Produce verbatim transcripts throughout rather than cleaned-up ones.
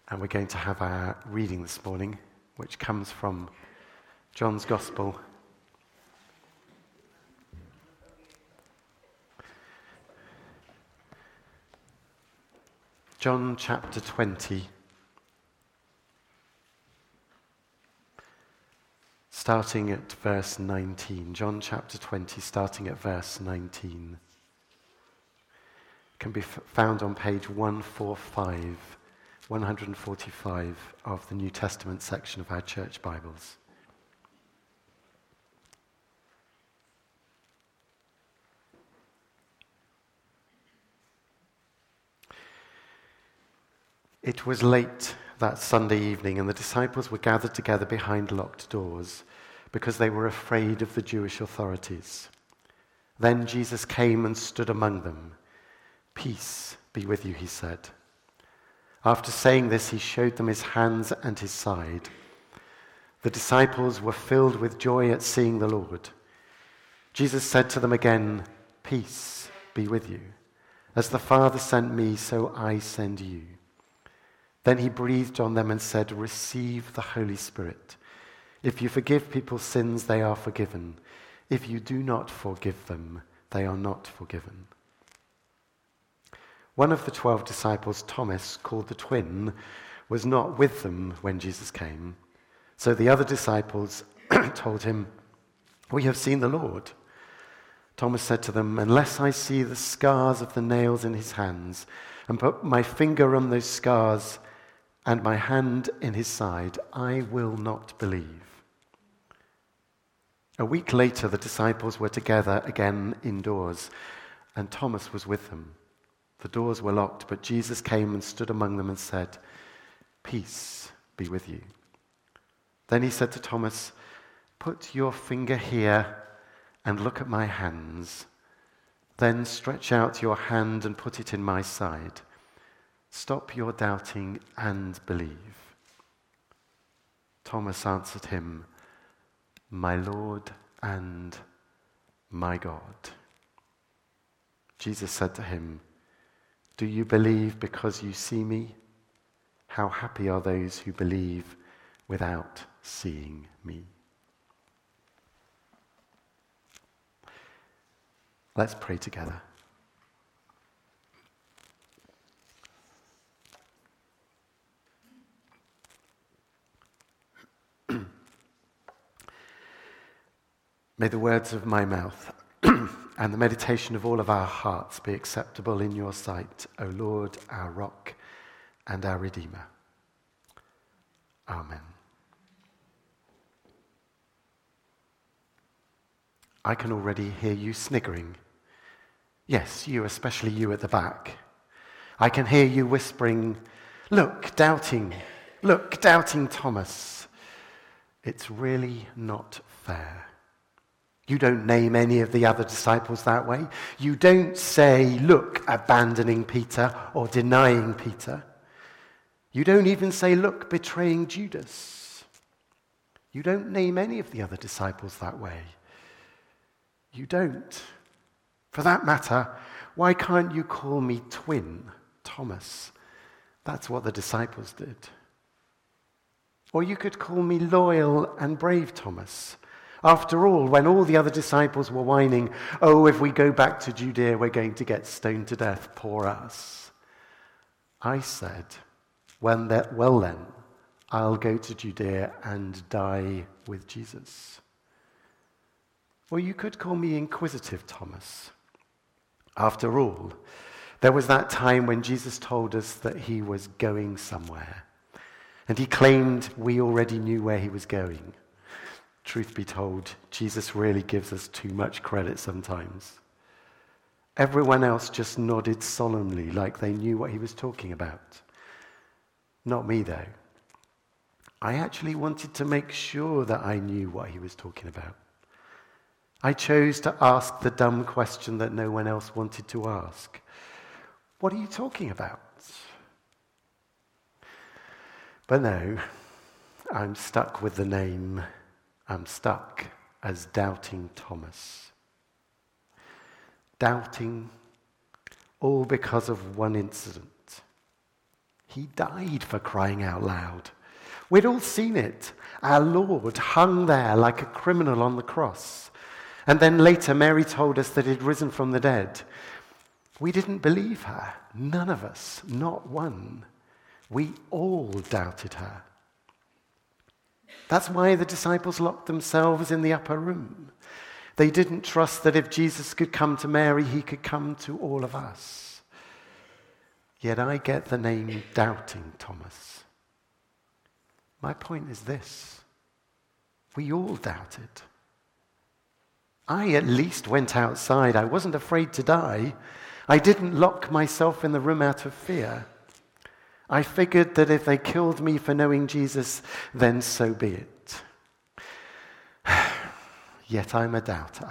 And we're going to have our reading this morning, which comes from John's Gospel. John chapter twenty, starting at verse nineteen. John chapter twenty, starting at verse nineteen. It can be f- found on page one forty-five. one forty-five of the New Testament section of our church Bibles. It was late that Sunday evening, and the disciples were gathered together behind locked doors because they were afraid of the Jewish authorities. Then Jesus came and stood among them. "Peace be with you," he said. After saying this, he showed them his hands and his side. The disciples were filled with joy at seeing the Lord. Jesus said to them again, "Peace be with you. As the Father sent me, so I send you." Then he breathed on them and said, "Receive the Holy Spirit. If you forgive people's sins, they are forgiven. If you do not forgive them, they are not forgiven." One of the twelve disciples, Thomas, called the twin, was not with them when Jesus came. So the other disciples told him, "We have seen the Lord." Thomas said to them, "Unless I see the scars of the nails in his hands, and put my finger on those scars, and my hand in his side, I will not believe." A week later, the disciples were together again indoors, and Thomas was with them. The doors were locked, but Jesus came and stood among them and said, "Peace be with you." Then he said to Thomas, "Put your finger here and look at my hands. Then stretch out your hand and put it in my side. Stop your doubting and believe." Thomas answered him, "My Lord and my God." Jesus said to him, "Do you believe because you see me? How happy are those who believe without seeing me." Let's pray together. May the words of my mouth and the meditation of all of our hearts be acceptable in your sight, O Lord, our rock and our Redeemer. Amen. I can already hear you sniggering. Yes, you, especially you at the back. I can hear you whispering, "Look, doubting, look, doubting Thomas." It's really not fair. You don't name any of the other disciples that way. You don't say, "Look, abandoning Peter," or denying Peter. You don't even say, "Look, betraying Judas." You don't name any of the other disciples that way. You don't. For that matter, why can't you call me twin Thomas? That's what the disciples did. Or you could call me loyal and brave Thomas. After all, when all the other disciples were whining, "Oh, if we go back to Judea, we're going to get stoned to death, poor us," I said, well then, I'll go to Judea and die with Jesus. Or you could call me inquisitive Thomas. After all, there was that time when Jesus told us that he was going somewhere, and he claimed we already knew where he was going. Truth be told, Jesus really gives us too much credit sometimes. Everyone else just nodded solemnly like they knew what he was talking about. Not me, though. I actually wanted to make sure that I knew what he was talking about. I chose to ask the dumb question that no one else wanted to ask. What are you talking about? But no, I'm stuck with the name. I'm stuck as Doubting Thomas. Doubting, all because of one incident. He died, for crying out loud. We'd all seen it. Our Lord hung there like a criminal on the cross. And then later, Mary told us that he'd risen from the dead. We didn't believe her. None of us, not one. We all doubted her. That's why the disciples locked themselves in the upper room. They didn't trust that if Jesus could come to Mary, he could come to all of us. Yet I get the name Doubting Thomas. My point is this. We all doubted. I at least went outside. I wasn't afraid to die. I didn't lock myself in the room out of fear. I figured that if they killed me for knowing Jesus, then so be it. Yet I'm a doubter.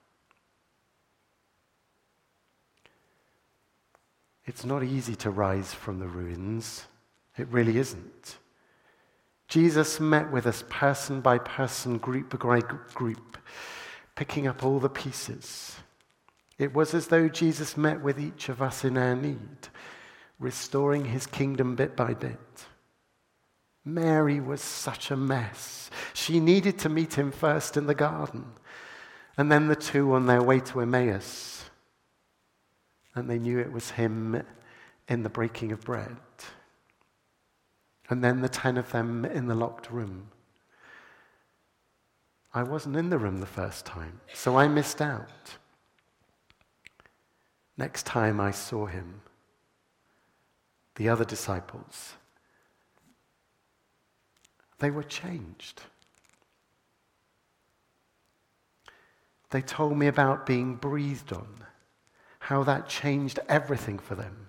It's not easy to rise from the ruins. It really isn't. Jesus met with us person by person, group by group, picking up all the pieces. It was as though Jesus met with each of us in our need, restoring his kingdom bit by bit. Mary was such a mess. She needed to meet him first in the garden, and then the two on their way to Emmaus. And they knew it was him in the breaking of bread. And then the ten of them in the locked room. I wasn't in the room the first time, so I missed out. Next time I saw him, the other disciples, they were changed. They told me about being breathed on, how that changed everything for them.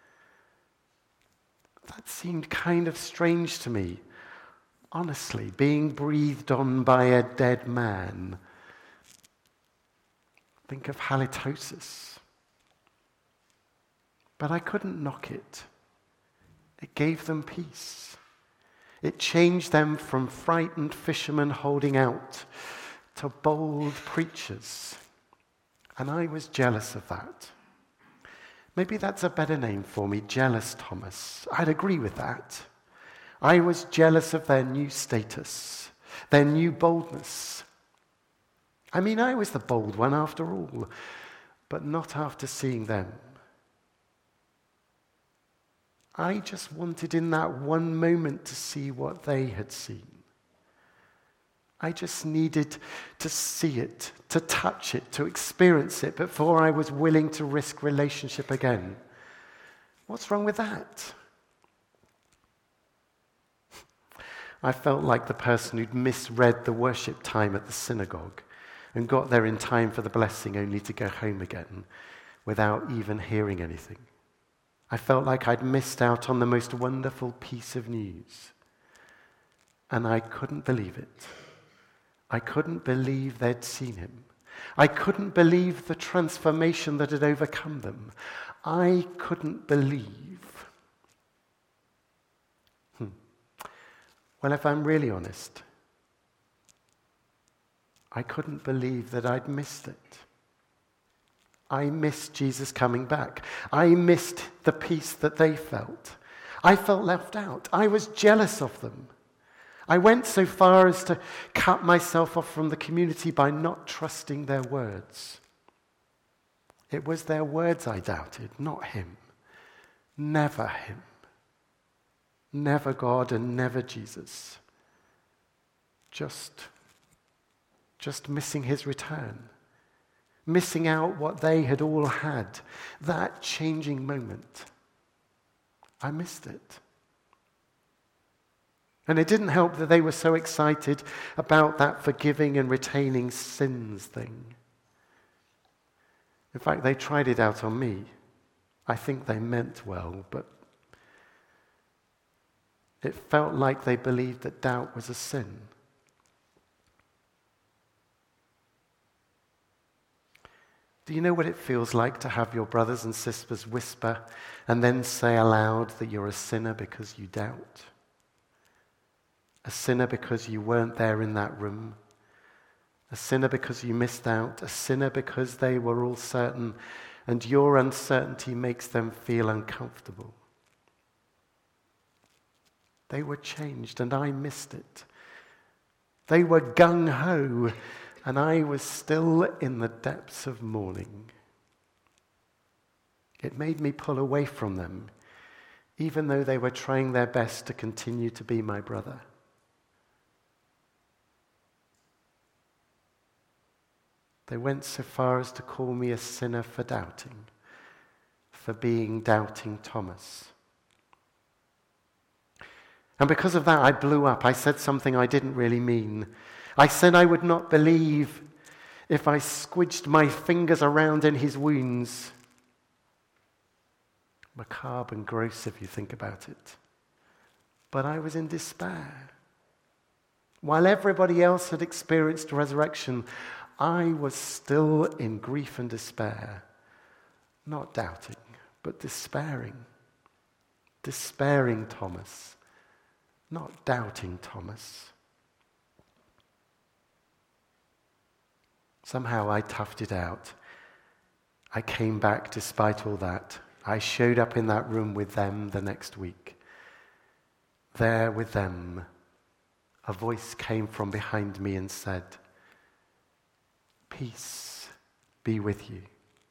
That seemed kind of strange to me. Honestly, being breathed on by a dead man. Think of halitosis. But I couldn't knock it. It gave them peace. It changed them from frightened fishermen holding out to bold preachers. And I was jealous of that. Maybe that's a better name for me, jealous Thomas. I'd agree with that. I was jealous of their new status, their new boldness. I mean, I was the bold one after all, but not after seeing them. I just wanted in that one moment to see what they had seen. I just needed to see it, to touch it, to experience it before I was willing to risk relationship again. What's wrong with that? I felt like the person who'd misread the worship time at the synagogue and got there in time for the blessing only to go home again without even hearing anything. I felt like I'd missed out on the most wonderful piece of news. And I couldn't believe it. I couldn't believe they'd seen him. I couldn't believe the transformation that had overcome them. I couldn't believe. Hmm. Well, if I'm really honest, I couldn't believe that I'd missed it. I missed Jesus coming back. I missed the peace that they felt. I felt left out. I was jealous of them. I went so far as to cut myself off from the community by not trusting their words. It was their words I doubted, not him. Never him. Never God and never Jesus. Just, just missing his return. Missing out what they had all had. That changing moment. I missed it. And it didn't help that they were so excited about that forgiving and retaining sins thing. In fact, they tried it out on me. I think they meant well, but it felt like they believed that doubt was a sin. Do you know what it feels like to have your brothers and sisters whisper and then say aloud that you're a sinner because you doubt? A sinner because you weren't there in that room. A sinner because you missed out. A sinner because they were all certain and your uncertainty makes them feel uncomfortable. They were changed, and I missed it. They were gung-ho, and I was still in the depths of mourning. It made me pull away from them, even though they were trying their best to continue to be my brother. They went so far as to call me a sinner for doubting, for being doubting Thomas. And because of that, I blew up. I said something I didn't really mean. I said I would not believe if I squidged my fingers around in his wounds. Macabre and gross if you think about it. But I was in despair. While everybody else had experienced resurrection, I was still in grief and despair. Not doubting, but despairing. Despairing Thomas. Not doubting Thomas. Somehow I toughed it out. I came back despite all that. I showed up in that room with them the next week. There with them, a voice came from behind me and said, "Peace be with you."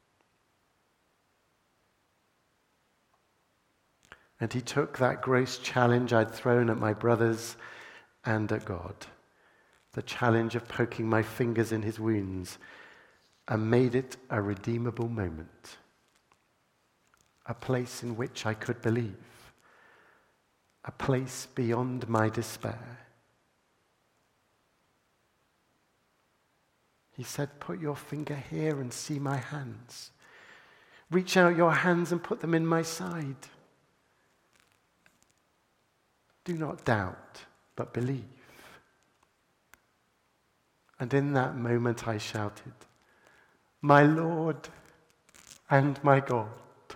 And he took that gross challenge I'd thrown at my brothers and at God, the challenge of poking my fingers in his wounds, and made it a redeemable moment, a place in which I could believe, a place beyond my despair. He said, "Put your finger here and see my hands. Reach out your hands and put them in my side. Do not doubt, but believe." And in that moment I shouted, "My Lord and my God."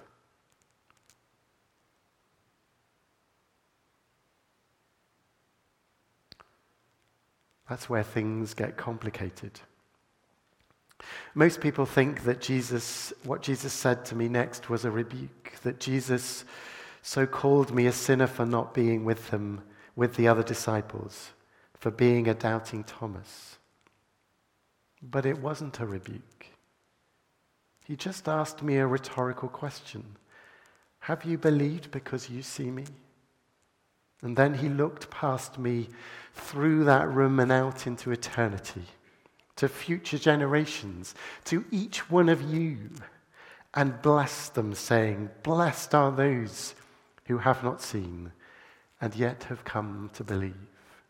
That's where things get complicated. Most people think that Jesus, what Jesus said to me next was a rebuke, that Jesus so called me a sinner for not being with them, with the other disciples, for being a doubting Thomas. But it wasn't a rebuke. He just asked me a rhetorical question. Have you believed because you see me? And then he looked past me through that room and out into eternity, to future generations, to each one of you, and blessed them, saying, "Blessed are those who have not seen and yet have come to believe."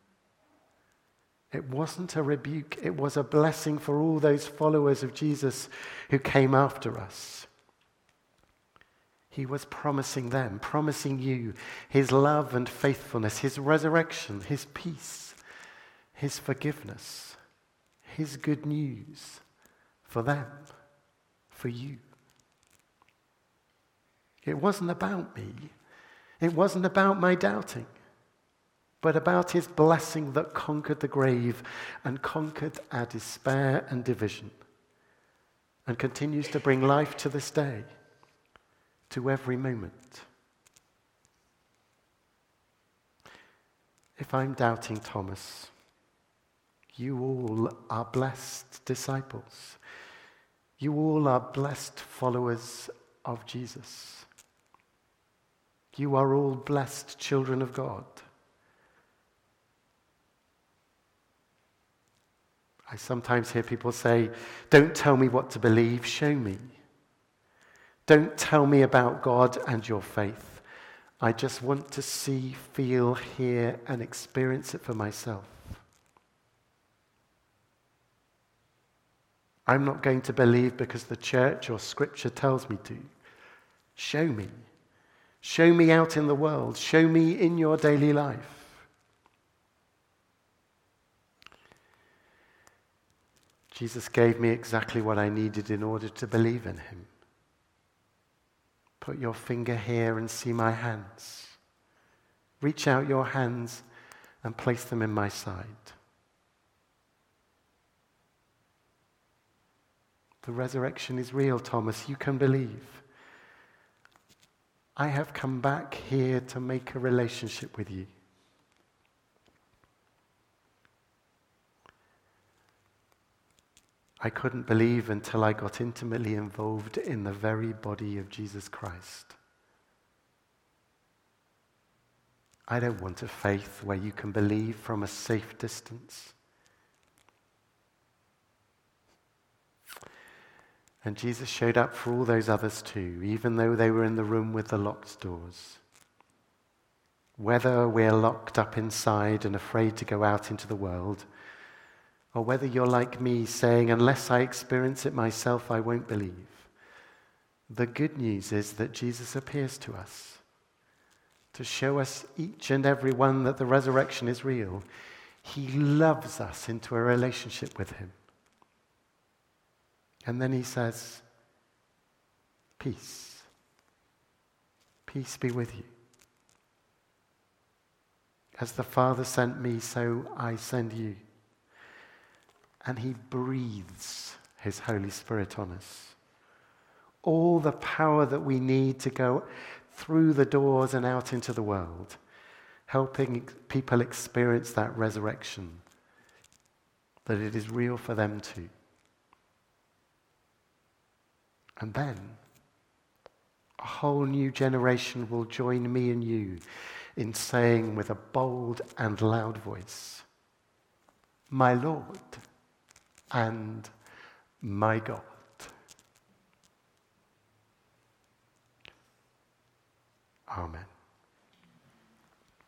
It wasn't a rebuke, it was a blessing for all those followers of Jesus who came after us. He was promising them, promising you, his love and faithfulness, his resurrection, his peace, his forgiveness, his good news for them, for you. It wasn't about me. It wasn't about my doubting, but about his blessing that conquered the grave and conquered our despair and division, and continues to bring life to this day, to every moment. If I'm doubting Thomas, you all are blessed disciples. You all are blessed followers of Jesus. You are all blessed children of God. I sometimes hear people say, "Don't tell me what to believe, show me. Don't tell me about God and your faith. I just want to see, feel, hear, and experience it for myself." I'm not going to believe because the church or scripture tells me to. Show me. Show me out in the world. Show me in your daily life. Jesus gave me exactly what I needed in order to believe in him. Put your finger here and see my hands. Reach out your hands and place them in my side. The resurrection is real, Thomas. You can believe. I have come back here to make a relationship with you. I couldn't believe until I got intimately involved in the very body of Jesus Christ. I don't want a faith where you can believe from a safe distance. And Jesus showed up for all those others too, even though they were in the room with the locked doors. Whether we're locked up inside and afraid to go out into the world, or whether you're like me saying, unless I experience it myself, I won't believe. The good news is that Jesus appears to us to show us each and every one that the resurrection is real. He loves us into a relationship with him. And then he says, peace. Peace be with you. As the Father sent me, so I send you. And he breathes his Holy Spirit on us. All the power that we need to go through the doors and out into the world, helping people experience that resurrection, that it is real for them too. And then a whole new generation will join me and you in saying with a bold and loud voice, my Lord and my God. Amen.